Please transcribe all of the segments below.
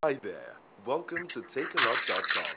Hi there. Welcome to takealot.com.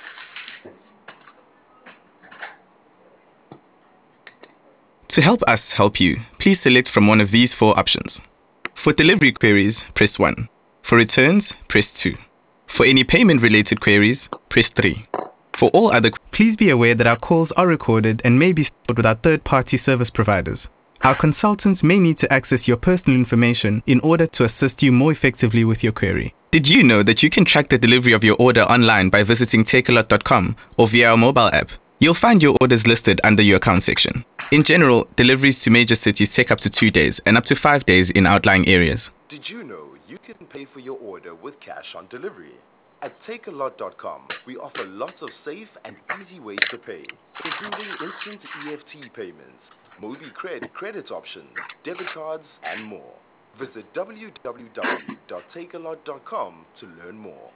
To help us help you, please select from one of these four options. For delivery queries, press 1. For returns, press 2. For any payment-related queries, press 3. For all other, please be aware that our calls are recorded and may be stored with our third-party service providers. Our consultants may need to access your personal information in order to assist you more effectively with your query. Did you know that you can track the delivery of your order online by visiting takealot.com or via our mobile app? You'll find your orders listed under your account section. In general, deliveries to major cities take up to 2 days and up to 5 days in outlying areas. Did you know you can pay for your order with cash on delivery? At takealot.com, we offer lots of safe and easy ways to pay, including instant EFT payments, credit options, debit cards, and more. Visit www.takealot.com to learn more.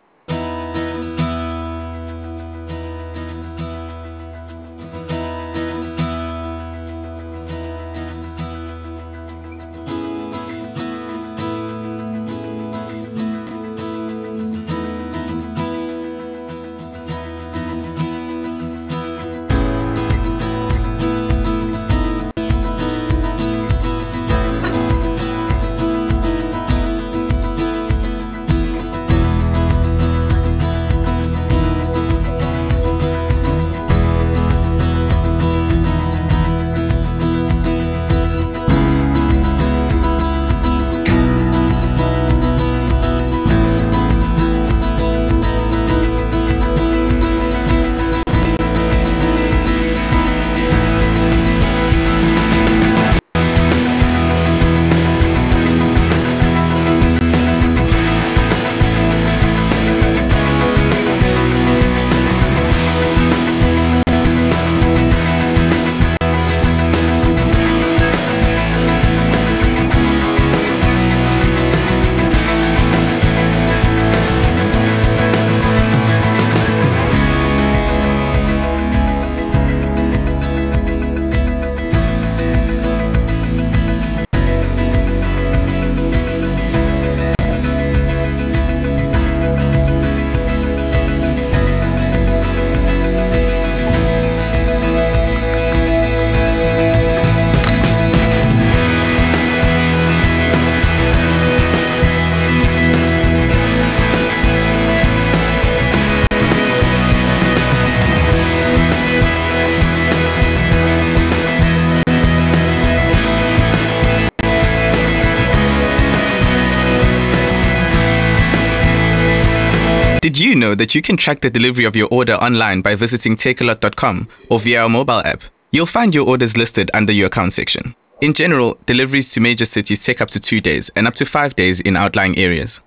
Did you know that you can track the delivery of your order online by visiting takealot.com or via our mobile app? You'll find your orders listed under your account section. In general, deliveries to major cities take up to 2 days and up to 5 days in outlying areas.